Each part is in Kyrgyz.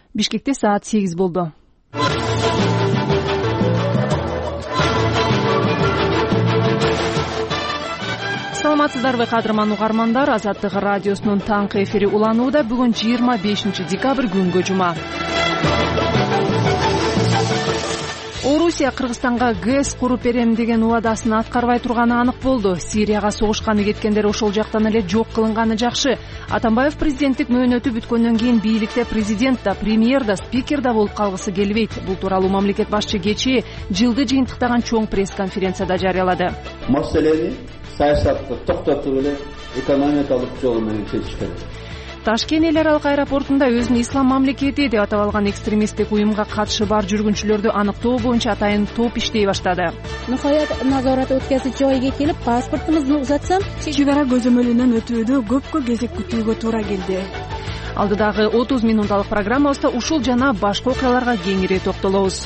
Бишкекте саат 8 болду. Саламатсыздарбы кадырман угармандар, Азаттык радиосунун таңкы эфири уланууда. Бүгүн 25 декабрь күнгө жума. Орусия Кыргызстанга ГЭС куруп берем деген убадасын аткарбай турганы анык болду. Сирияга согушканы кеткендер ошол жактан эле жок кылынганы жакшы. Атамбаев президенттик мөөнөтү бүткөндөн кийин бийликте президент да, премьер да, спикер да болуп калгысы келбейт. Бул тууралуу мамлекет башчы кечээ жылды жыйынтыктаган чоң пресс-конференцияда жарыялады. Маселени саясатты токтотуп эле экономикалык жол менен чечиш керек. Ташкент эл аралык аэропортунда өзүн ислам мамлекети деп атап алган экстремисттик уюмга катышы бар жүргүнчүлөрдү аныктоо боюнча атайын топ иштей баштады. Нухаят назарат өткөзүп жойго келип, паспортубузду узатсам, чек ара көзөмөлүнөн өтүүдө көпкө кезек күтүүгө туура келди. Алдыдагы 30 минуталык программабызда ушул жана башка окуяларга кеңири токтолобуз.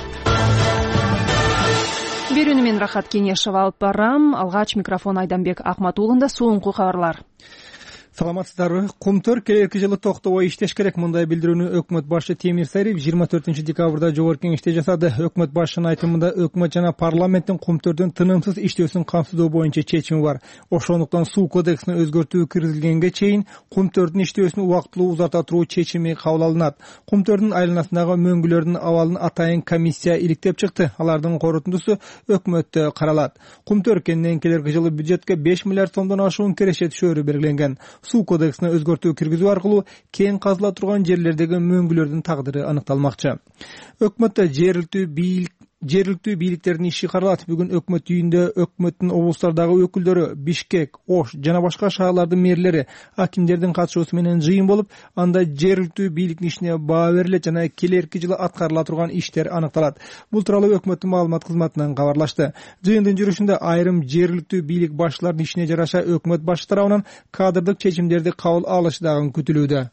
Берүүнү мен Рахат Кенешова алып барам. Алгач микрофон Айданбек Акматуулунда. Соңку кабарлар. Саламатсыздарбы. Кумтөр келерки жылы токтобой иштеш керек. Мындай билдирүүнү өкмөт башчы Темир Сайрипов 24 декабрда жогорку кеңеште жасады. Өкмөт башчынын айтымында өкмөт жана парламенттин кумтөрдүн тынымсыз иштөөсүн камсыздоо боюнча чечими бар. Ошондуктан суу кодексине өзгөртүү киргизилгенге чейин кумтөрдүн иштөөсүн убактылуу узарта туруу чечими кабыл алынат. Кумтөрдүн айланасындагы мөңгүлөрдүн абалын атайын комиссия иликтеп чыкты. Алардын корутундусу өкмөттө каралат. Кумтөр кенен келерки жылы бюджетке 5 миллиард сомдон ашуун кереше түшөөрү белгиленген. Суу кодексине өзгөртүү киргизүү аркылуу кең казыла турган жерлердеги мөңгүлөрдүн тагдыры аныкталмакчы. Өкмөттө жергиликтүү бийликтердин иши каралат. Бүгүн өкмөт үйүндө өкмөттүн облустардагы өкүлдөрү, Бишкек, Ош жана башка шаарлардын мэрлери, акимдердин катышуусу менен жыйын болуп, анда жергиликтүү бийликтин ишине баа берилет жана келерки жылы аткарыла турган иштер аныкталат. Бул тууралуу өкмөттүн маалымат кызматынан кабарлашты. Жыйындын жүрүшүндө айрым жергиликтүү бийлик башчыларынын ишине жараша өкмөт башчы тарабынан кадрдык чечимдерди кабыл алышы дагы күтүлүүдө.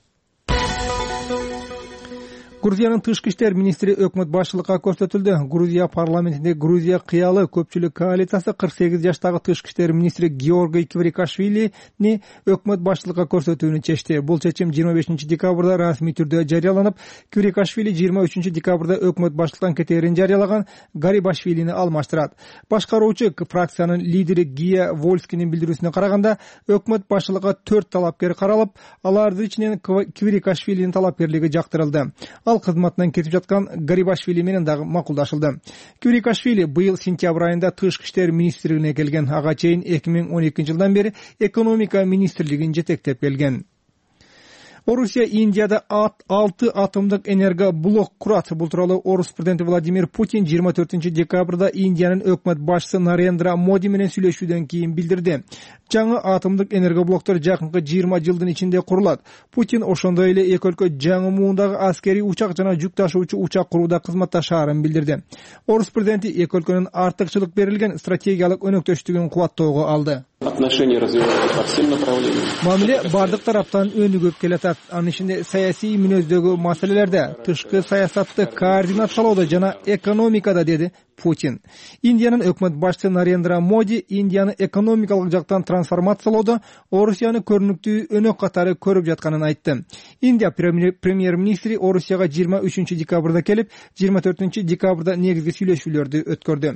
Грузиянын тышкы иштер министри өкмөт башчылыкка көрсөтүлдү. Грузия парламентинде Грузия кыялы көпчүлүк коалициясы 48 жаштагы тышкы иштер министри Георгий Квирикашвилини өкмөт башчылыкка көрсөтүүнү чечти. Бул чечим 25 декабрда расмий түрдө жарыяланып, Квирикашвили 23 декабрда өкмөт башчылыктан кетээрин жарыялаган Гарибашвилини алмаштырат. Башкаруучу фракциянын лидери Гия Вольскинин билдирүүсүнө караганда, өкмөт башчылыкка 4 талапкер каралып, алардын ичинен Квирикашвилинин талапкерлиги жактырылды. Ал кызматынан кетип жаткан Гарибашвили менен дагы макулдашылды. Квирикашвили быйыл сентябрь айында тышкы иштер министрлигине келген. Ага чейин 2012 жылдан бери экономика министрлигин жетектеп келген. Орусия Индияда 6 атомдук энергоблок курат. Бул тууралуу Орус президенти Владимир Путин 24 декабрда Индиянын өкмөт башчысы Нарендра Моди менен сүйлөшүүдөн кийин билдирди. Жаңы атомдук энергоблоктор жакынкы 20 жылдын ичинде курулат. Путин ошондой эле эки өлкө жаңы муундагы аскерий учак жана жүк ташуучу учак курууда кызматташаарын билдирди. Орус президенти эки өлкөнүн артыкчылык берилген стратегиялык өнөктөштүгүн кубаттоого алды. Отношения развиваются по всем направлениям. Мамиле бардык тараптан өнүгүп келатат. Анын ичинде саясий мүнөздөгү маселелерде, тышкы саясатты координациялоодо жана экономикада, деди Путин. Индиянын өкмөт башчысы Нарендра Моди Индияны экономикалык жактан трансформациялоодо Орусияны көрүнүктүү өнөк катары көрүп жатканын айтты. Индия премьер-министри Орусияга 23 декабрда келип, 24 декабрда негизги сүйлөшүүлөрдү өткөрдү.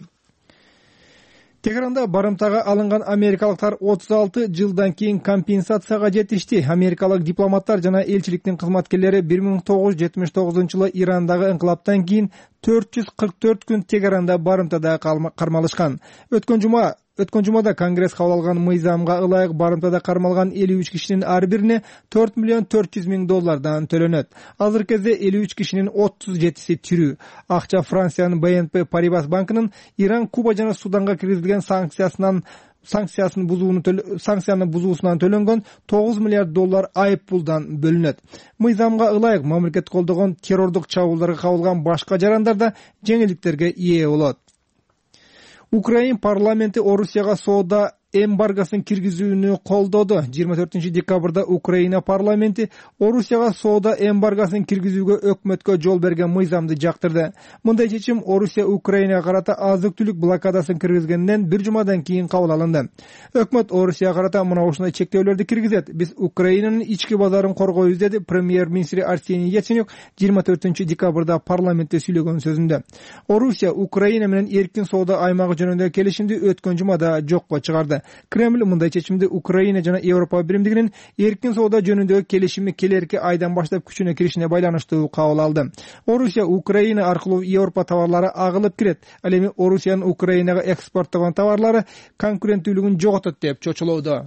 Тегеранда барымтага алынган америкалыктар 36 жылдан кийин компенсацияга жетишти. Америкалык дипломаттар жана элчиликтин кызматкерлери 1979-жылы Ирандагы инкылаптан кийин 444 күн Тегеранда барымтада кармалышкан. Өткөн жумада Конгресс кабыл алган мыйзамга ылайык барымтада кармалган 53 кишинин ар бирине $4 миллион 400 миң төлөнөт. Азыр кезде 53 кишинин 37си тирүү. Акча Франциянын BNP Paribas банкынын Иран, Куба жана Суданга киргизилген санкцияны бузуусунан төлөнгөн $9 миллиард айып пулдан бөлүнөт. Мыйзамга ылайык мамлекет колдогон террордук чабуулдарга кабылган башка жарандар да жеңилдиктерге ээ болот. Украин парламенти Орусияга соода эмбаргосын киргизүүнү колдоду. 24 декабрда Украина парламенти Орусияга соода эмбаргосын киргизүүгө өкмөткө жол берген мыйзамды жактырды. Мындай чечим Орусия Украинага карата азык-түлүк блокадасын киргизгенден бир жумадан кийин кабыл алынды. Өкмөт Орусияга карата мына ушундай чектөөлөрдү киргизет. Биз Украинанын ички базарын коргойбуз, деди премьер-министри Арсений Яценюк 24 декабрда парламентте сүйлөгөн сөзүндө. Орусия Украина менен эркин соода аймагы жөнүндө келишимди өткөн жумада жокко чыгарды. Кремль мындай чечимди Украина жана Европа биримдигинин эркин соода жөнүндөгү келишими келерки айдан баштап күчүнө киришине байланыштуу кабыл алды. Орусия Украина аркылуу Европа товарлары агылып кирет. Ал эми Орусиянын Украинага экспорттогон товарлары конкуренттүүлүгүн жоготот деп чочулоодо.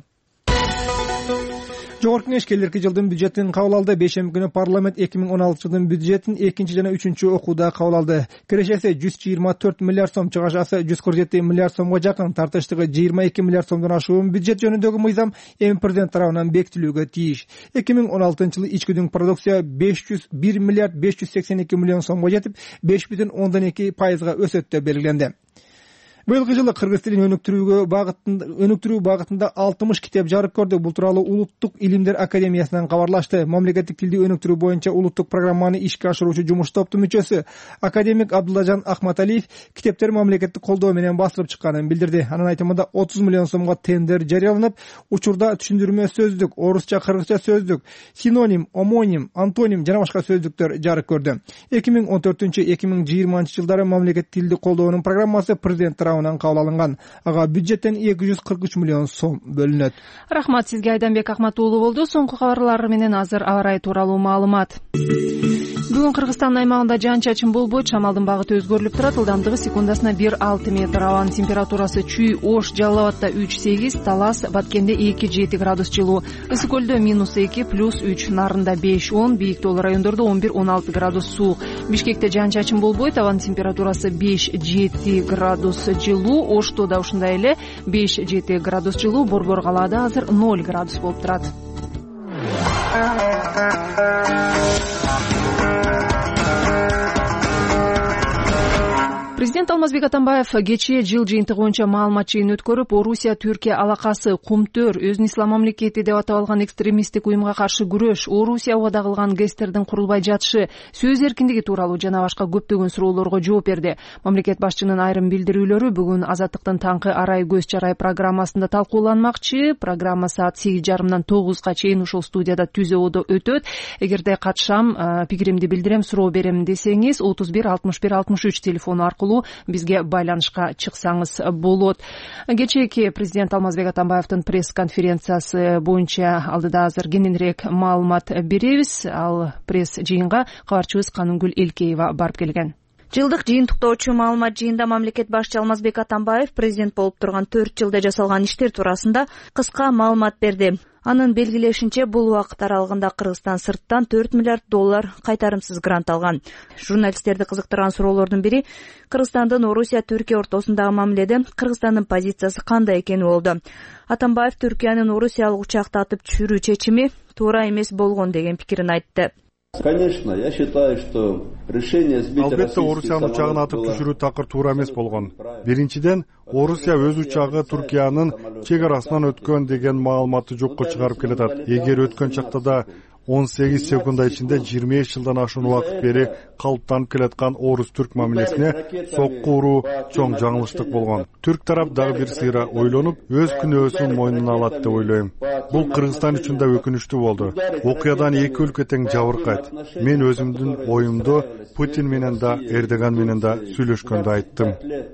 Жогорку Кеңеш келерки жылдын бюджетин кабыл алды. Бейшемби күнү парламент 2016 жылдын бюджетин экинчи жана үчүнчү окууда кабыл алды. Кирешеси 124 миллиард сом, чыгашасы 147 миллиард сомго жакын, тартыштыгы 22 миллиард сомдон ашуун бюджет жөнүндөгү мыйзам эми президент тарабынан бекитилүүгө тийиш. 2016 жылы ички дүң продукция 501 миллиард 582 миллион сомго жетип, 5,2% өсөт деп белгиленди. Быйылкы жылы кыргыз тилин өнүктүрүү багытында 60 китеп жарык көрдү. Бул тууралуу Улуттук илимдер академиясынан кабарлашты. Мамлекеттик тилди өнүктүрүү боюнча улуттук программаны ишке ашыруучу жумуш топтун мүчөсү академик Абдуллажан Ахматалиев китептер мамлекеттик колдоо менен басылып чыкканын билдирди. Анын айтымында 30 миллион сомго тендер жарыяланып, учурда түшүндүрмө сөздүк, орусча, кыргызча сөздүк, синоним, омоним, антоним жана башка сөздүктөр жарык көрдү. 2014-2020 жылдары мамлекеттик тилди колдоонун программасы президент кабыл алынган. Ага бюджеттен 243 миллион сом бөлүнөт. Рахмат сизге, Айданбек Ахмат уулу болду. Соңку кабарлар менен азыр аба ырайы тууралуу маалымат. Бүгүн Кыргызстан аймагында жаан-чачын болбойт, шамалдын багыты өзгөрүлүп турат, ылдамдыгы секундасына 1,6 метр. Абанын температурасы Чүй, Ош, Жалал Абадта 3,8, Талас, Баткенде 2,7 градус жылуу, Ысык көлдө -2 +3, Нарында 5-10, бийик тоолуу райондордо 11-16 градус суук. Бишкекте жаан-чачын болбойт, абанын температурасы 5-7 градус жылуу, Ошто да ушундай эле 5-7 градус жылуу, Борбор калаада азыр 0 градус болуп турат. Президент Алмазбек Атамбаев кечээ жыл жыйынтыгы боюнча маалымат жыйын өткөрүп, Орусия Түркия алакасы кумтөр, өзүн ислам мамлекети деп атап алган экстремисттик уюмга каршы күрөш, Орусия убада кылган ГЭСтердин курулбай жатышы, сөз эркиндиги тууралуу жана башка көптөгөн суроолорго жооп берди. Мамлекет башчынын айрым билдирүүлөрү бүгүн Азаттыктын таңкы арай көз чарай программасында талкууланмакчы. Программа саат 8:30 9-га чейин ушул студияда түзөөдө өтөт. Эгерде катышам, пикиримди билдирем, суроо берем десеңиз 31 61 63 телефону аркылуу бизге байланышка чыксаңыз болот. Кечээки президент Алмазбек Атамбаевдин пресс-конференциясы боюнча алдыда азыр кененирээк маалымат беребиз. Ал пресс жыйынга кабарчыбыз Канынгүл Элкеева барып келген. Жылдык жыйынтыктоочу маалымат жыйында мамлекет башчы Алмазбек Атамбаев президент болуп турган 4 жылда жасалган иштер туурасында кыска маалымат берди. Анын белгилешинче, бул убакыт аралыгында Кыргызстан сырттан 4 миллиард доллар кайтарымсыз грант алган. Журналисттерди кызыктырган суроолордун бири Кыргызстандын Орусия Түркия ортосундагы мамиледе Кыргызстандын позициясы кандай экени болду. Атамбаев Түркиянын Орусиялык учакты атып түшүрүү чечими туура эмес болгон деген пикирин айтты. Конечно, я считаю, что решение сбить Албетте Орусиянын учагын атып түшүрүү такыр туура эмес болгон. Биринчиден, Орусия өз учагы Түркиянын чек арасынан өткөн деген маалыматты жокко чыгарып келатат. Эгер өткөн чакта да 18 секунда ичинде 25 жылдан ашуун убакыт бери калыптанып келаткан орус-түрк мамилесине сокку уруу чоң жаңылыштык болгон. Түрк тарап дагы бир сыйра ойлонуп, өз күнөөсүн мойнуна алат деп ойлойм. Бул Кыргызстан үчүн да өкүнүчтүү болду. Окуядан эки өлкө тең жабыркайт. Мен өзүмдүн оюмду Путин менен да, Эрдоган менен да сүйлөшкөндө айттым.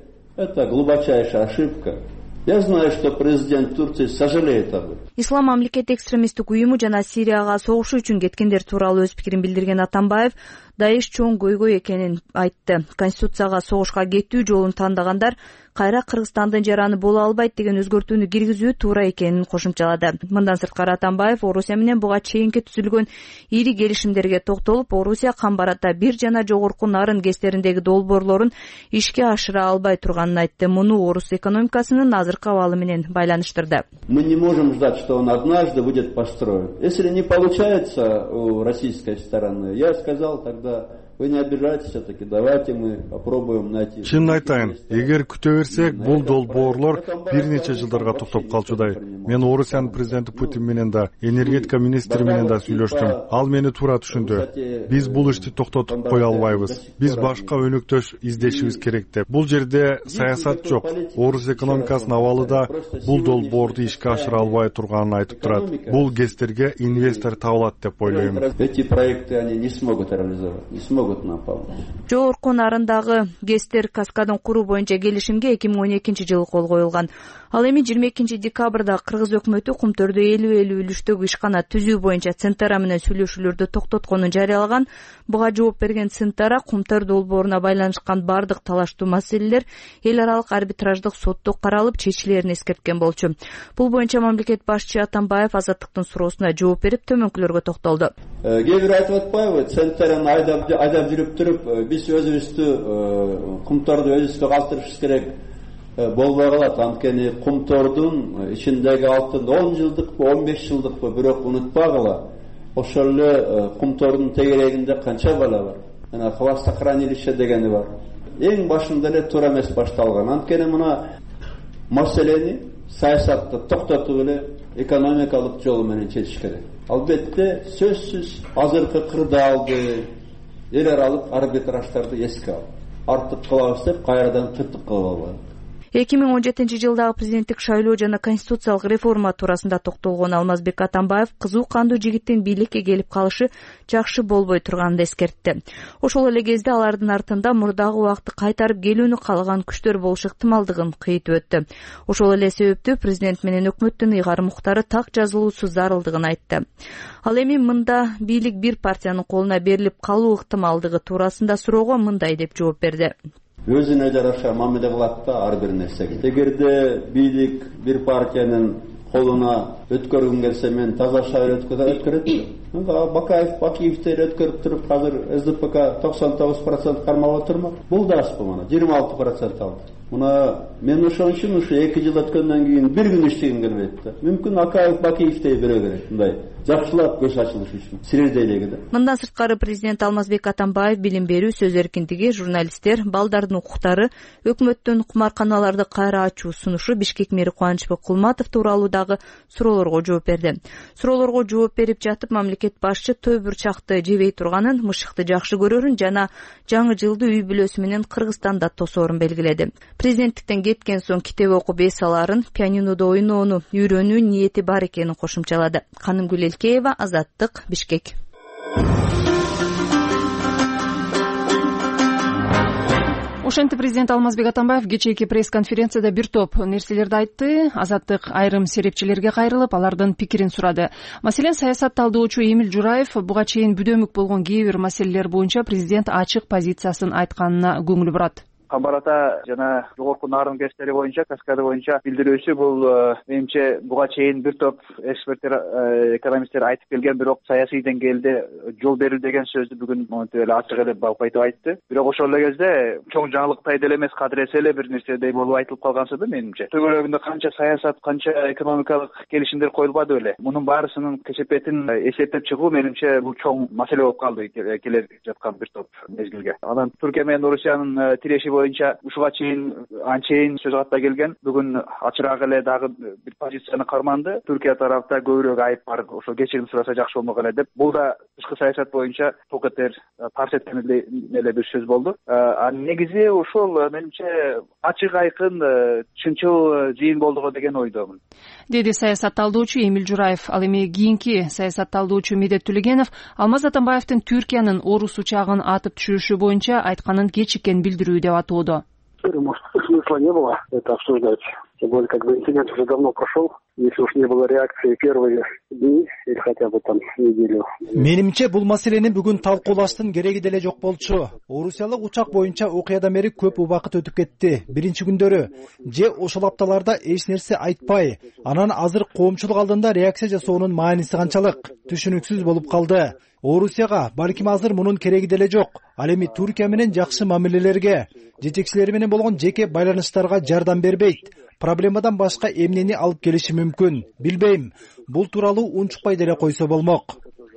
Это глубочайшая ошибка. Я знаю, что президент Турции сожалеет об этом. Ислам мамлекети экстремисттик уюму жана Сирияга согуш үчүн кеткендер тууралуу өз пикирин билдирген Атамбаев Даиш чоң көйгөй экенин айтты. Конституцияга согушка кетүү жолун тандагандар кайра Кыргызстандын жараны боло албайт деген өзгөртүүнү киргизүү туура экенин кошумчалады. Мындан сырткары Атамбаев Орусия менен буга чейинки түзүлгөн ири келишимдерге токтолуп, Орусия Камбарата бир жана жогорку Нарын ГЭСтериндеги долбоорлорун ишке ашыра албай турганын айтты. Муну орус экономикасынын азыркы абалы менен байланыштырды. Мы не можем ждать, что он однажды будет построен. Если не получается у российской стороны, я сказал тогда, Вы не обижайтесь все-таки, давайте мы попробуем найти. Чынын айтайын, эгер күтө берсек, бул долбоорлор бир нече жылдарга токтоп калчудай. Мен Орусиянын президенти Путин менен да, энергетика министри менен да сүйлөштүм. Ал мени туура түшүндү. Биз бул ишти токтотуп кое албайбыз. Биз башка өнөктөш издешибиз керек деп. Бул жерде саясат жок. Орус экономикасынын абалы да бул долбоорду ишке ашыра албай турганын айтып турат. Бул ГЭСтерге инвестор табылат деп ойлойм. Эти проекты они не смогут реализовать, не смогут нам помочь. Жогорку нарындагы ГЭСтер каскадын куруу боюнча келишимге 2012-жылы кол коюлган. Ал эми 22 декабрда кыргыз өкмөтү Кумтөрдө 50-50 үлүштөгү ишкана түзүү боюнча Центара менен сүйлөшүүлөрдү токтотконун жарыялаган. Буга жооп берген Центара Кумтөр долбооруна байланышкан бардык талаштуу маселелер эл аралык арбитраждык сотто каралып чечилерин эскерткен болчу. Бул боюнча мамлекет башчы Атамбаев Азаттыктын суроосуна жооп берип төмөнкүлөргө токтолду. Кээ бир айтып атпайбы, Центраны айдап жүрүп туруп, биз өзүбүздү Кумтөрдү өзүбүздө калтырышыбыз керек. Болбой калат, анткени Кумтордун ичиндеги алтын 10 жылдыкпы, 15 жылдыкпы, бирок унутпагыла. Ошол эле Кумтордун тегерегинде канча бала бар. Мына хвостохранилище дегени бар. Эң башында эле туура эмес башталган. Анткени мына маселени саясатты токтотуп эле экономикалык жолу менен чечиш керек. Албетте сөзсүз азыркы кырдаалды, эл аралык арбитраждарды эске алып, артык кылабыз деп кайрадан тыртык кылып албайбыз. 2017-жылдагы президенттик шайлоо жана конституциялык реформа туурасында токтолгон Алмазбек Атамбаев кызуу кандуу жигиттин бийликке келип калышы жакшы болбой турганын эскертти. Ошол эле кезде алардын артында мурдагы убакытты кайтарып келүүнү каалаган күчтөр болушу ыктымалдыгын кыйтып өттү. Ошол эле себептүү президент менен өкмөттүн ыйгар муктары так жазылуусу зарылдыгын айтты. Ал эми мында бийлик бир партиянын колуна берилип калуу ыктымалдыгы туурасында суроого мындай деп жооп берди. Өзүнө жараша мамиле кылат да ар бир нерсеге. Эгерде бийлик бир партиянын колуна өткөргүн келсе, мен таза шайлоо өткөрөт. Бакиевдер өткөрүп туруп, азыр СДПК 99% кармап отурма. Бул да аспы мына 26% алды. Мына мен ошон үчүн 2 жыл өткөндөн кийин бир күн иштегим келбейт да. Мүмкүн Акаев Бакиевдей бирөө керек. Мындай жакшылап көз ачылыш үчүн. Силердей эле да. Мындан сырткары президент Алмазбек Атамбаев билим берүү, сөз эркиндиги, журналисттер, балдардын укуктары, өкмөттүн кумарканаларды кайра ачуу сунушу, Бишкек мэри Кубанычбек Кулматов тууралуу дагы суроолорго жооп берди. Суроолорго жооп берип жатып, мамлекет башчы той бурчакты жебей турганын, мышыкты жакшы көрөрүн жана жаңы жылды үй бүлөсү менен Кыргызстанда тосоорун белгиледи. Президенттиктен кеткен соң китеп окуп эс аларын, пианинодо ойноону үйрөнүү ниети бар экенин кошумчалады. Канымгүл Элкеева, Азаттык, Бишкек. Ошентип президент Алмазбек Атамбаев кечээки пресс-конференцияда бир топ нерселерди айтты. Азаттык айрым серепчилерге кайрылып, алардын пикирин сурады. Маселен, саясат талдоочу Эмиль Жураев буга чейин бүдөмүк болгон кээ бир маселелер боюнча президент ачык позициясын айтканына көңүл бурат. Камбар ата жана жогорку нарын ГЭСтери боюнча, каскады боюнча билдирүүсү бул менимче буга чейин бир топ эксперттер, экономисттер айтып келген, бирок саясий деңгээлде жол берүү деген сөздү бүгүн монтип эле ачык эле балкайтып айтты. Бирок ошол эле кезде чоң жаңылыктай деле эмес, кадыресе эле бир нерседей болуп айтылып калгансы да менимче. Төбөлөгүндө канча саясат, канча экономикалык келишимдер коюлбады беле. Мунун баарысынын кесепетин эсептеп чыгуу менимче бул чоң маселе болуп калды келе жаткан бир топ мезгилге. Анан Түркия менен Орусиянын тиреши боюнча ушуга чейин анчейин сөз катта келген. Бүгүн ачыраак эле дагы бир позицияны карманды. Түркия тарапта көбүрөөк айып бар, ошо кечирим сураса жакшы болмок эле деп. Бул да тышкы саясат боюнча токетер тарс эткен эле бир сөз болду. Негизи ошол менимче ачык айкын чынчыл жыйын болдуго деген ойдомун, деди саясат талдоочу Эмиль Жураев. Ал эми кийинки саясат талдоочу Медет Төлегенов Алмаз Атамбаевдин Түркиянын Орус учагын атып түшүрүшү боюнча айтканын кечиккен билдирүү деп атоодо. Может, смысла не было это обсуждать. Тем более, инцидент уже давно прошел. Если уж не было реакции первые дни или хотя бы там неделю. Менимче бул маселени бүгүн талкуулаштын кереги деле жок болчу. Орусиялык учак боюнча окуядан бери көп убакыт өтүп кетти. Биринчи күндөрү же ошол апталарда эч нерсе айтпай, анан азыр коомчулук алдында реакция жасоонун мааниси канчалык түшүнүксүз болуп калды. Орусияга балким азыр мунун кереги деле жок. Ал эми Түркия менен жакшы мамилелерге, жетекчилери менен болгон жеке байланыштарга жардам бербейт. Проблемадан башка эмнени алып келиши мүмкүн, билбейм. Бул тууралуу унчукпай деле койсо болмок.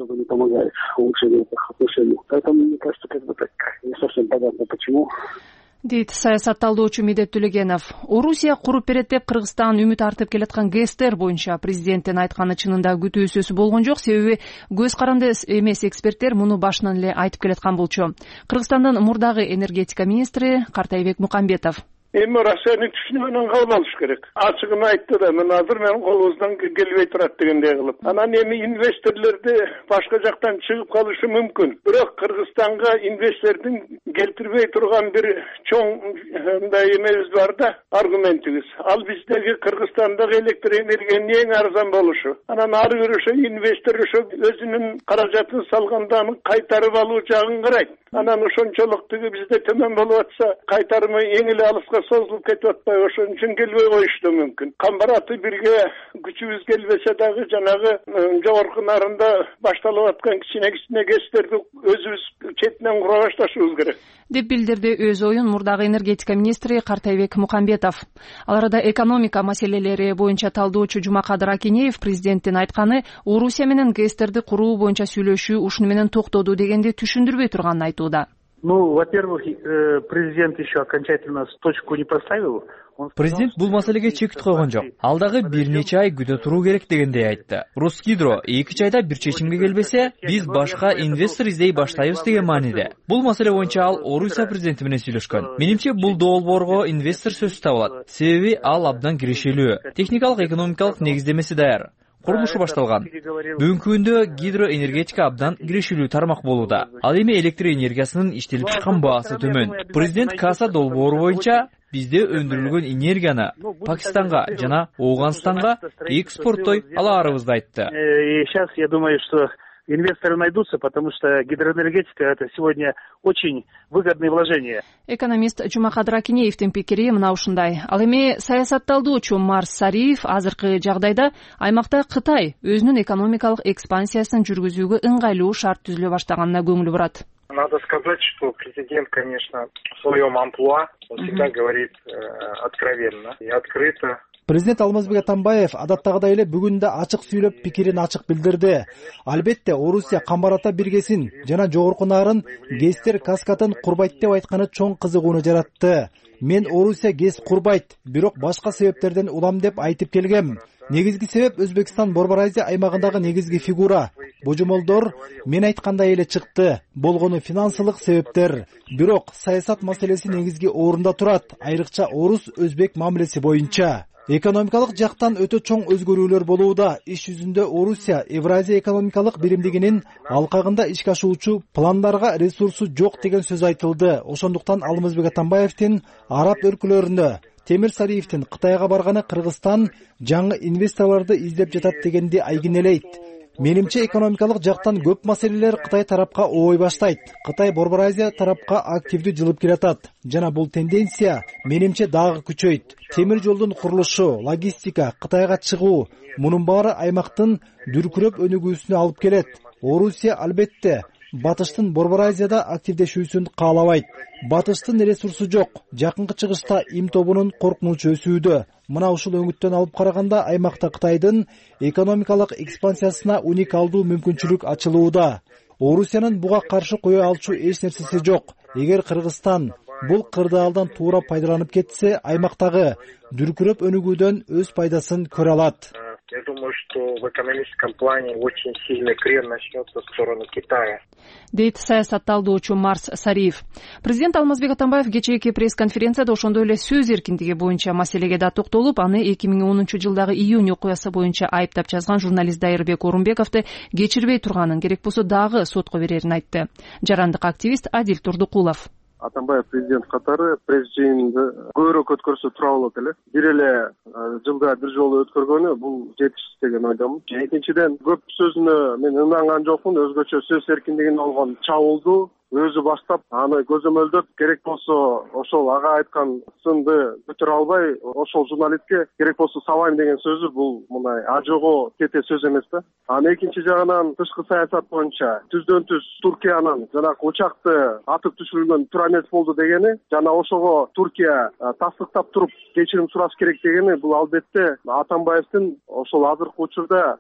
особо не помогает улучшению этих отношений. Поэтому, мне кажется, как бы так не совсем понятно, почему. Дейт саясатталдоочу Медет Төлегенов. Орусия куруп берет деп Кыргызстан үмүт артып келаткан ГЭСтер боюнча президенттин айтканы чынында күтүүсүз болгон жок, себеби көз каранды эмес эксперттер муну башынан эле айтып келаткан болчу. Кыргызстандын мурдагы энергетика министри Картайбек Мукамбетов. Эми Россиянын түшүнүгүнөн кабыл алыш керек. Ачыгын айтты да, мен азыр менин колубуздан келбей турат дегендей кылып. Анан эми инвесторлорду башка жактан чыгып калышы мүмкүн. Бирок Кыргызстанга инвестордун келтирбей турган бир чоң мындай эмебиз бар да, аргументибиз. Ал биздеги Кыргызстандагы электр энергиянын эң арзан болушу. Анан ары бир ошо инвестор ошо өзүнүн каражатын салганда аны кайтарып алуу жагын карайт. Анан ошончолук тиги бизде төмөн болуп атса, кайтарымы эң эле алыска созулуп кетип атпай, ошон үчүн келбей коюшу мүмкүн. Камбараты бирге күчүбүз келбесе дагы жанагы жогорку нарында башталып аткан кичине ГЭСтерди өзүбүз четинен кура башташыбыз керек деп билдирди өз оюн мурдагы энергетика министри Картайбек Мукамбетов. Ал арада экономика маселелери боюнча талдоочу Жумакадыр Акинеев президенттин айтканы Орусия менен ГЭСтерди куруу боюнча сүйлөшүү ушуну менен токтоду дегенди түшүндүрбөй турганын айтууда. Ну, во-первых, президент еще окончательно точку не поставил. Президент бул маселеге чек койгон жок. Ал дагы бир нече ай күтө туруу керек дегендей айтты. Русгидро 2 айда бир чечимге келбесе, биз башка инвестор издей баштайбыз деген мааниде. Бул маселе боюнча ал Орусия президенти менен сүйлөшкөн. Менимче бул долбоорго инвестор сөзсүз табылат. Себеби ал абдан кирешелүү. Техникалык экономикалык негиздемеси даяр. Курулушу башталган. Бүгүнкү күндө гидроэнергетика абдан кирешелүү тармак болууда. Ал эми электр энергиясынын иштелип чыккан баасы төмөн. Президент Каса долбоору боюнча бизде өндүрүлгөн энергияны Пакистанга жана Ооганстанга экспорттой алаарыбызды айтты. И сейчас я думаю, что инвесторы найдутся, потому что гидроэнергетика это сегодня очень выгодные вложения. Экономист Жумакадыр Акинеевдин пикири мына ушундай. Ал эми саясатталдоочу Марс Сариев азыркы жагдайда аймакта Кытай өзүнүн экономикалык экспансиясын жүргүзүүгө ыңгайлуу шарт түзүлө баштаганына көңүлү бурат. Надо сказать, что президент, конечно, в своем амплуа, он всегда говорит откровенно и открыто. Президент Алмазбек Атамбаев адаттагыдай эле бүгүн да ачык сүйлөп пикирин ачык билдирди. Албетте Орусия камбарата биргесин жана жогорку нарын ГЭСтер каскатын курбайт деп айтканы чоң кызыгууну жаратты. Мен Орусия ГЭС курбайт, бирок башка себептерден улам деп айтып келгем. Негизги себеп Өзбекстан Борбор Азия аймагындагы негизги фигура. Божомолдор мен айткандай эле чыкты. Болгону финансылык себептер. Бирок саясат маселеси негизги орунда турат, айрыкча орус-өзбек мамилеси боюнча. Экономикалык жактан өтө чоң өзгөрүүлөр болууда. Иш жүзүндө Орусия Евразия экономикалык биримдигинин алкагында ишке ашуучу пландарга ресурсу жок деген сөз айтылды. Ошондуктан Алмазбек Атамбаевдин араб өлкөлөрүндө, Темир Сариевдин Кытайга барганы Кыргызстан жаңы инвесторлорду издеп жатат дегенди айгинелейт. Менимче экономикалык жактан көп маселелер Кытай тарапка ой баштайт. Кытай Борбор Азия тарапка активдүү жылып келатат. Жана бул тенденция менимче дагы күчөйт. Темир жолдун курулушу, логистика, Кытайга чыгуу, мунун баары аймактын дүркүрөп өнүгүүсүнө алып келет. Орусия албетте Батыштын Борбор Азияда активдешүүсүн каалабайт. Батыштын ресурсу жок. Жакынкы чыгышта Им тобунун коркунучу өсүүдө. Мына ушул өңүттөн алып караганда аймакта Кытайдын экономикалык экспансиясына уникалдуу мүмкүнчүлүк ачылууда. Орусиянын буга каршы кое алчу эч нерсеси жок. Эгер Кыргызстан бул кырдаалдан туура пайдаланып кетсе, аймактагы дүркүрөп өнүгүүдөн өз пайдасын көрө алат. Я думаю, что в экономическом плане очень сильный крен начнется в сторону Китая. Дейт саясатталдоочу Марс Сариев. Президент Алмазбек Атамбаев кечээки пресс-конференцияда ошондой эле сөз эркиндиги боюнча маселеге да токтолуп, аны 2010-жылдагы июнь окуясы боюнча айыптап жазган журналист Дайырбек Орунбековду кечирбей турганын, керек болсо дагы сотко берерин айтты. Жарандык активист Адил Турдукулов. Атамбаев президент катары пресс жыйынды көбүрөөк өткөрсө тура болот эле. Бир эле жылда бир жолу өткөргөнү бул жетишсиз деген ойдомун. Экинчиден көп сөзүнө мен ынанган жокмун. Өзгөчө сөз эркиндигине болгон чабуулду өзү баштап, аны көзөмөлдөп, керек болсо ошол ага айткан сынды көтөрө албай, ошол журналистке керек болсо сабайм деген сөзү бул мындай ажого тете сөз эмес да. Аны экинчи жагынан тышкы саясат боюнча түздөн түз Туркиянын жанагы учакты атып түшүрүлгөн туура эмес болду дегени, жана ошого Туркия тастыктап туруп кечирим сураш керек дегени, бул албетте Атамбаевдин ошол азыркы учурда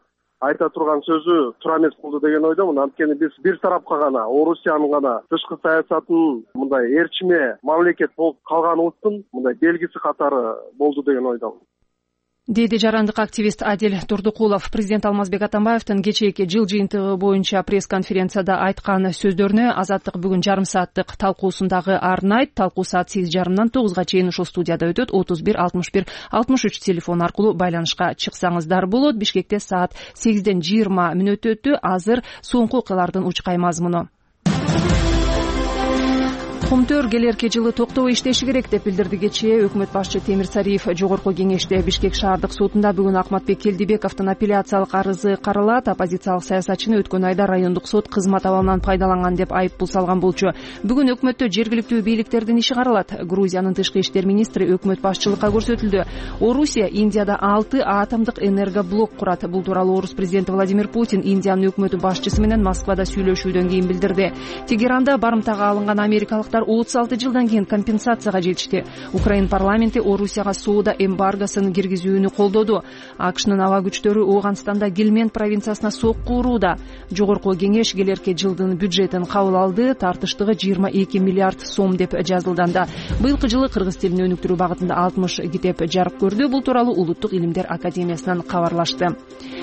айта турган сөзү туура эмес болду деген ойдомун. Анткени биз бир тарапка гана Орусиянын гана тышкы саясатын мындай ээрчиме мамлекет болуп калганыбыздын мындай белгиси катары болду деген ойдомун, деди жарандык активист Адил Турдукулов. Президент Алмазбек Атамбаевдин кечээки жыл жыйынтыгы боюнча пресс-конференцияда айткан сөздөрүнө Азаттык бүгүн жарым сааттык талкуусундагы арнайт. Талкуу саат 8:30 9га чейин ушул студияда өтөт. 31 61 63 телефон аркылуу байланышка чыксаңыздар болот. Бишкекте саат 8ден 20 мүнөт өттү. Азыр соңку окуялардын учкай мазмуну. Кумтөр келерки жылы токтобой иштеши керек деп билдирди кечээ өкмөт башчы Темир Сариев. Жогорку кеңеште Бишкек шаардык сотунда бүгүн Акматбек Келдибековдун апелляциялык арызы каралат. Оппозициялык саясатчыны өткөн айда райондук сот кызмат абалынан пайдаланган деп айыппул салган болчу. Бүгүн өкмөттө жергиликтүү бийликтердин иши каралат. Грузиянын тышкы иштер министри өкмөт башчылыкка көрсөтүлдү. Орусия Индияда 6 атомдук энергоблок курат. Бул тууралуу Орус президенти Владимир Путин Индиянын өкмөтү башчысы менен Москвада сүйлөшүүдөн кийин билдирди. Тегеранда барымтага алынган америкалыктар 36 жылдан кийин компенсацияга жетишти. Украин парламенти Орусияга соода эмбаргосын киргизүүнү колдоду. АКШнын аба күчтөрү Ооганстанда Гельманд провинциясына сокку урууда. Жогорку кеңеш келерки жылдын бюджетин кабыл алды. Тартыштыгы 22 миллиард сом деп жазылды. Анда быйылкы жылы кыргыз тилин өнүктүрүү багытында 60 китеп жарык көрдү. Бул тууралуу Улуттук илимдер академиясынан кабарлашты.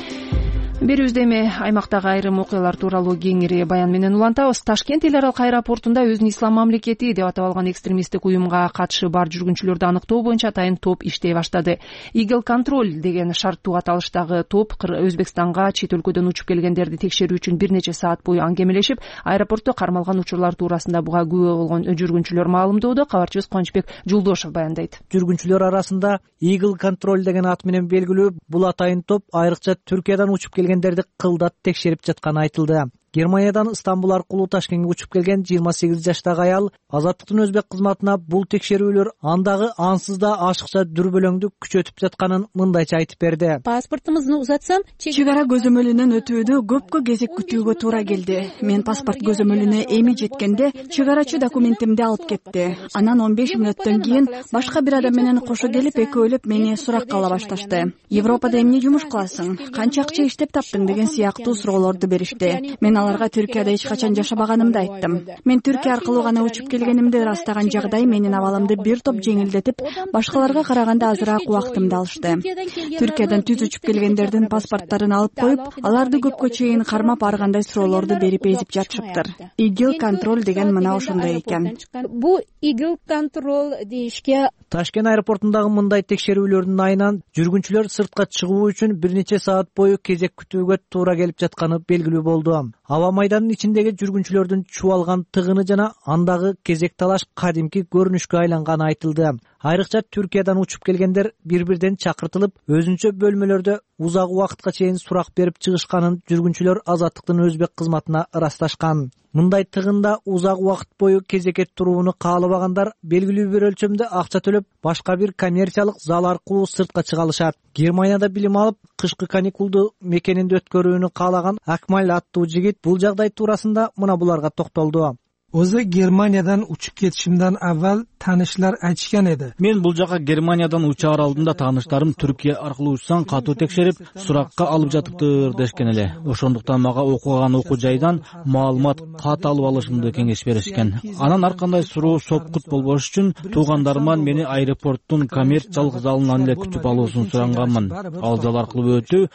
Берүүбүздө эми аймактагы айрым окуялар тууралуу кеңири баян менен улантабыз. Ташкент эл аралык аэропортунда өзүн ислам мамлекети деп аталган экстремисттик уюмга катышы бар жүргүнчүлөрдү аныктоо боюнча атайын топ иштей баштады. Eagle Control деген шарттуу аталыштагы топ Өзбекстанга чет өлкөдөн учуп келгендерди текшерүү үчүн бир нече саат бою аңгемелешип, аэропортто кармалган учурлар туурасында буга күбө болгон жүргүнчүлөр маалымдоодо. Кабарчыбыз Кубанычбек Жулдошов баяндайт. Жүргүнчүлөр арасында Eagle Control деген ат менен белгилүү бул атайын топ айрыкча Түркиядан учуп келгендерди кылдат текшерип жатканы айтылды. Германиядан Стамбул аркылуу Ташкентке учуп келген 28 жаштагы аял Азаттыктын өзбек кызматына бул текшерүүлөр андагы ансыз да ашыкча дүрбөлөңдү күчөтүп жатканын мындайча айтып берди. Паспортумузду узатсам, чек ара көзөмөлүнөн өтүүдө көпкө кезек күтүүгө туура келди. Мен паспорт көзөмөлүнө эми жеткенде чек арачы документимди алып кетти. Анан 15 мүнөттөн кийин башка бир адам менен кошо келип экөөлөп мени суракка ала башташты. Европада эмне жумуш кыласың? Канча акча иштеп таптың деген сыяктуу суроолорду беришти. Мен аларга Түркияда эч качан жашабаганымды айттым. Мен Түркия аркылуу гана учуп келгенимди ырастаган жагдай менин абалымды бир топ жеңилдетип, башкаларга караганда азыраак убактымды алышты. Түркиядан түз учуп келгендердин паспорттарын алып коюп, аларды көпкө чейин кармап ар кандай суроолорду берип эзип жатышыптыр. Eagle Control деген мына ошондой экен. Бу Eagle Control дейишке Ташкент аэропортундагы мындай текшерүүлөрдүн айынан жүргүнчүлөр сыртка чыгуу үчүн бир нече саат бою кезек күтүүгө туура келип жатканы белгилүү болду. Аба майданынын ичиндеги жүргүнчүлөрдүн чубалган тыгыны жана андагы кезек талаш кадимки көрүнүшкө айланганы айтылды. Айрыкча Түркиядан учуп келгендер бир-бирден чакыртылып, өзүнчө бөлмөлөрдө узак убакытка чейин сурак берип чыгышканын жүргүнчүлөр Азаттыктын өзбек кызматына ырасташкан. Мындай тыгында узак убакыт бою кезекке турууну каалабагандар белгилүү бир өлчөмдө акча төлөп, башка бир коммерциялык зал аркылуу сыртка чыга алышат. Германияда билим алып, кышкы каникулду мекенинде өткөрүүнү каалаган Акмал аттуу жигит бул жагдай туурасында мына буларга токтолду. O'zi Germaniyadan uchib ketishimdan avval tanishlar aytishgan edi. Men bul жака Германиядан учаар алдында тааныштарым Түркия аркылуу учсаң катуу текшерип, суракка алып жатыптыр дешкен эле. Ошондуктан мага окуган окуу жайдан маалымат кат алып алышымды кеңеш беришкен. Анан ар кандай суроо сопкут болбош үчүн туугандарыман мени аэропорттун коммерциялык залынан эле күтүп алуусун суранганмын. Ал зал аркылуу өтүү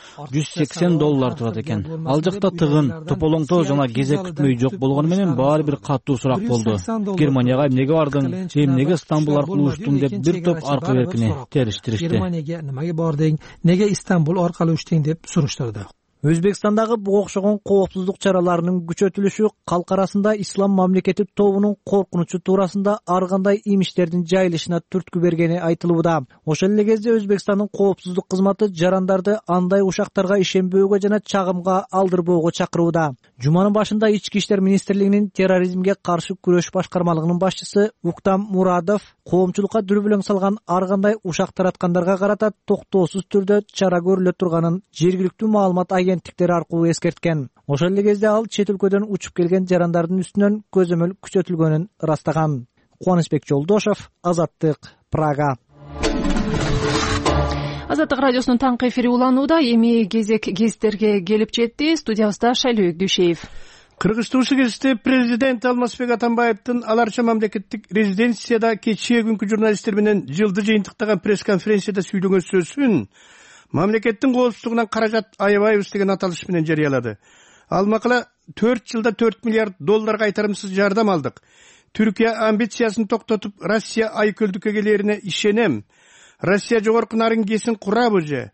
$180 турат экен. Ал жакта тыгын, тополоңтоо жана кезек күтмөй жок болгону менен баары бир сурак болду. Германияга эмнеге бардың, эмнеге Стамбул аркылуу учтуң деп бир топ аркы беркини териштиришти. Германияга nimaga bording, nega Istanbul orqali uchding deb surishtirdi. Өзбекстандагы буга окшогон коопсуздук чараларынын күчөтүлүшү калк арасында ислам мамлекети тобунун коркунучу туурасында ар кандай имиштердин жайылышына түрткү бергени айтылууда. Ошол эле кезде Өзбекстандын коопсуздук кызматы жарандарды андай ушактарга ишенбөөгө жана чагымга алдырбоого чакырууда. Жуманын башында Ички иштер министрлигинин терроризмге каршы күрөш башкармалыгынын башчысы Уктам Мурадов коомчулукка дүрбөлөң салган ар кандай ушак тараткандарга карата токтоосуз түрдө чара көрүлө турганын жергиликтүү маалымат агенттиктери аркылуу эскерткен. Ошол эле кезде ал чет өлкөдөн учуп келген жарандардын үстүнөн көзөмөл күчөтүлгөнүн ырастаган. Кубанычбек Жолдошов, Азаттык, Прага. Азаттык радиосунун таңкы эфири уланууда. Эми кезек гезиттерге келип жетти. Студиябызда Шайлоо Дүйшеев. Кыргызстан кезинде президент Алмазбек Атамбаевдин аларча мамлекеттик резиденцияда кечээ күнкү журналисттер менен жылды жыйынтыктаган пресс-конференцияда сүйлөгөн сөзүн мамлекеттин коопсуздугунан каражат аябайбыз деген аталыш менен жарыялады. Ал макала 4 жылда 4 миллиард доллар кайтарымсыз жардам алдык. Түркия амбициясын токтотуп, Россия айкөлдүккө келерине ишенем. Россия жогорку нарынгесин курабы же.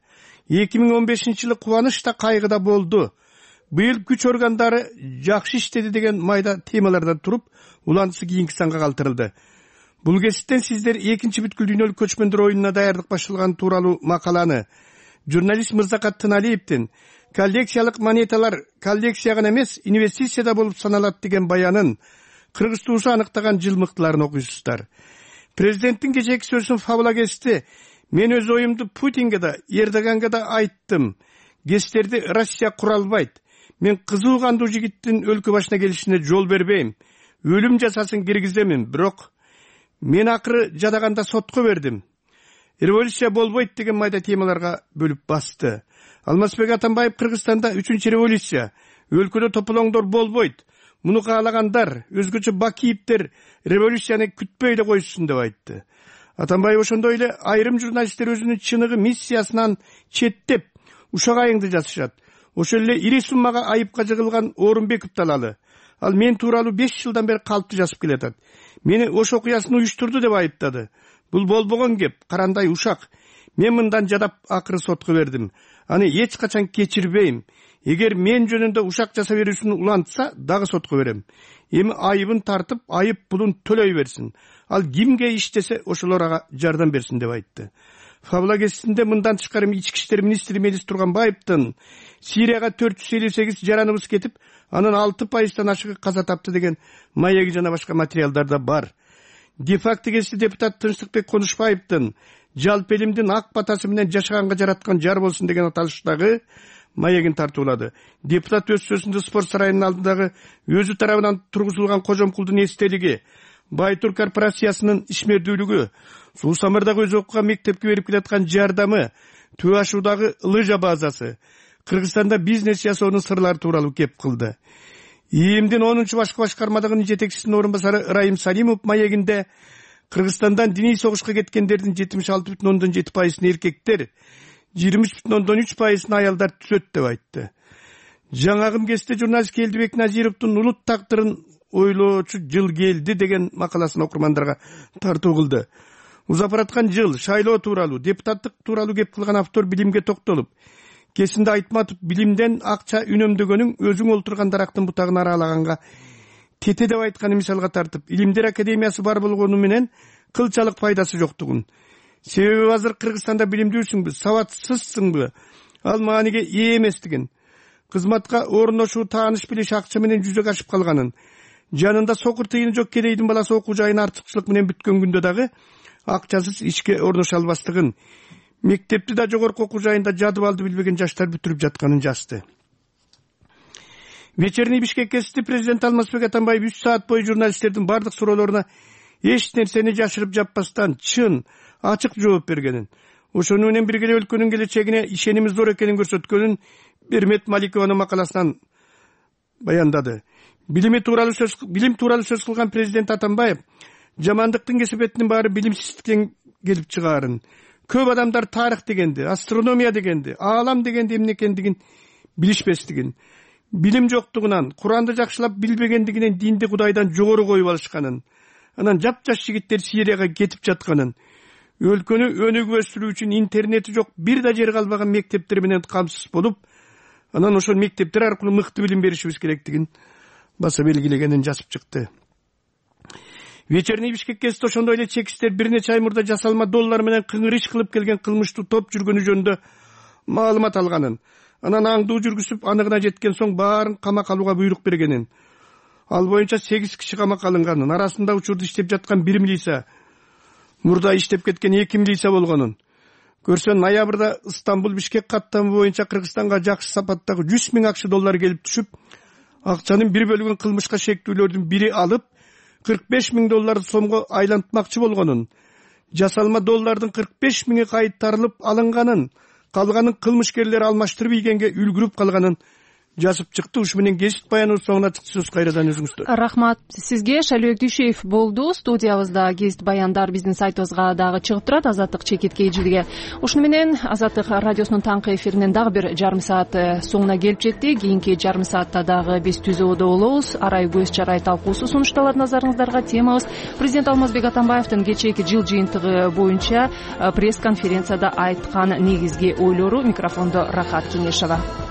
2015-жылы кубаныч да кайгы да болду. Быйыл күч органдары жакшы иштеди деген майда темалардан туруп, улантысы кийинки санга калтырылды. Бул кесиптен сиздер экинчи бүткүл дүйнөлүк көчмөндөр оюнуна даярдык башталган тууралуу макаланы журналист Мырзакат Тыналиевдин коллекциялык монеталар коллекция гана эмес, инвестиция да болуп саналат деген баянын Кыргыз туусу аныктаган жылмыктыларын окуйсуздар. Президенттин кечээки сөзүн фабула кести. Мен өз оюмду Путинге да, Эрдоганга да айттым. Гестерди Россия кура албайт. Мен кызуу кандуу жигиттин өлкө башына келишине жол бербейм. Өлүм жасасын киргиземин, бирок мен акыры жадаганда сотко бердим. Революция болбойт деген майда темаларга бөлүп басты. Алмазбек Атамбаев Кыргызстанда 3-чү революция, өлкөдө тополоңдор болбойт. Муну каалагандар, өзгөчө бакиевдер революцияны күтпөй эле койсун деп айтты. Атамбаев ошондой эле айрым журналисттер өзүнүн чыныгы миссиясынан четтеп, ушак айыңды жазышат. Ошол эле ири суммага айыпка жыгылган Орунбеков талалы. Ал мен тууралуу 5 жылдан бери калпты жазып келатат. Мени ош окуясын уюштурду деп айыптады. Бул болбогон кеп, карандай ушак. Мен мындан жадап акыры сотко бердим. Аны эч качан кечирбейм. Эгер мен жөнүндө ушак жасап берүүсүн улантса, дагы сотко берем. Эми айыбын тартып, айып пулун төлөй берсин. Ал кимге иштесе, ошолорго жардам берсин деп айтты. Фабула кесисинде мындан тышкары ички иштер министри Мелис Турганбаевдин Сирияга 458 жараныбыз кетип, анын 6%-тан ашыгы каза тапты деген маеги жана башка материалдар да бар. Де-факто кесиси депутат Тынчтыкбек Конушбаевдин жалпы элимдин ак батасы менен жашаганга жараткан жар болсун деген аталыштагы маегин тартуулады. Депутат өз сөзүндө спорт сарайынын алдындагы өзү тарабынан тургузулган Кожомкулдун эстелиги, Байтур корпорациясынын ишмердүүлүгү, Суу Самырдагы өз окууга мектепке берип келаткан жардамы, Төө Ашуудагы лыжа базасы, Кыргызстанда бизнес жасоонун сырлары тууралуу кеп кылды. ИИМдин 10-чу башкы башкармадагы жетекчисинин орун басары Ырайым Салимов маегинде Кыргызстандан диний согушка кеткендердин 76,7% эркектер, 23,3% аялдар түзөт деп айтты. Жаңагым кесте журналист Келдибек Назировдун улут тагдырын ойлоочу жыл келди деген макаласын окурмандарга тартуу кылды. Узапараткан жыл шайлоо тууралуу, депутаттык тууралуу кеп кылган автор билимге токтолуп, кесинде Айтматов билимден акча үнөмдөгөнүң өзүң олтурган дарактын бутагын аралаганга тете деп айтканы мисалга тартып, Илимдер академиясы бар болгону менен кылчалык пайдасы жоктугун. Себеби азыр Кыргызстанда билимдүүсүңбү, сабатсызсыңбы, ал мааниге ээ эместигин, кызматка орношуу тааныш билиш акча менен жүзөгө ашып калганын, жанында сокур тыйыны жок кедейдин баласы окуу жайын артыкчылык менен бүткөн күндө дагы акчасыз ишке орноша албастыгын, мектепти да жогорку окуу жайында жадыбалды билбеген жаштар бүтүрүп жатканын жазды. Вечерний Бишкек кести президент Алмазбек Атамбаев 3 саат бою журналисттердин бардык суроолоруна эч нерсени жашырып жаппастан чын, ачык жооп бергенин, ошону менен бирге өлкөнүн келечегине ишеними зор экенин көрсөткөнүн Бермет Маликованын макаласынан баяндады. Билим тууралуу сөз кылган президент Атамбаев жамандыктын кесепетинин баары билимсиздиктен келип чыгаарын, көп адамдар тарых дегенди, астрономия дегенди, аалам дегенди эмне экендигин билишпестигин, билим жоктугунан, Куранды жакшылап билбегендигинен динди Кудайдан жогору коюп алышканын, анан жапжаш жигиттер Сирияга кетип жатканын, өлкөнү өнүгүп өстүрүү үчүн интернети жок бир да жер калбаган мектептер менен камсыз болуп, анан ошол мектептер аркылуу мыкты билим беришибиз керектигин баса белгилегенин жазып чыкты. Вечерний Бишкек кести ошондой эле чекистер бир нече ай мурда жасалма доллар менен кыңыр иш кылып келген кылмыштуу топ жүргөнү жөнүндө маалымат алганын, анан аңдуу жүргүзүп аныгына жеткен соң баарын камакка алууга буйрук бергенин, ал боюнча 8 киши камакка алынганын, арасында учурду иштеп жаткан 1 милиция, мурда иштеп кеткен 2 милиция болгонун, көрсө ноябрда Стамбул Бишкек каттамы боюнча Кыргызстанга жакшы сапаттагы 100 000 акча доллар келип түшүп, акчанын бир бөлүгүн кылмышка шектүүлөрдүн бири алып, 45 000 доллар сомго айлантмакчы болгонун, жасалма доллардын 45 миңи кайтарылып алынганын, калганын кылмышкерлер алмаштырып ийгенге үлгүрүп калганын жазып чыкты. Ушу менен гезит баяныбыз соңуна чыкты. Сөз кайрадан өзүңүздөр. Рахмат сизге. Шалбек Дүйшеев болду. Студиябызда гезит баяндар биздин сайтыбызга дагы чыгып турат. Азаттык чекитке эжилге. Ушуну менен Азаттык радиосунун таңкы эфиринен дагы бир жарым саат соңуна келип жетти. Кийинки жарым саатта дагы биз түзөөдө болобуз. Арай көз чарай талкуусу сунушталат назарыңыздарга. Темабыз президент Алмазбек Атамбаевдин кечээки жыл жыйынтыгы боюнча пресс конференцияда айткан негизги ойлору. Микрофондо Рахат Кеңешова.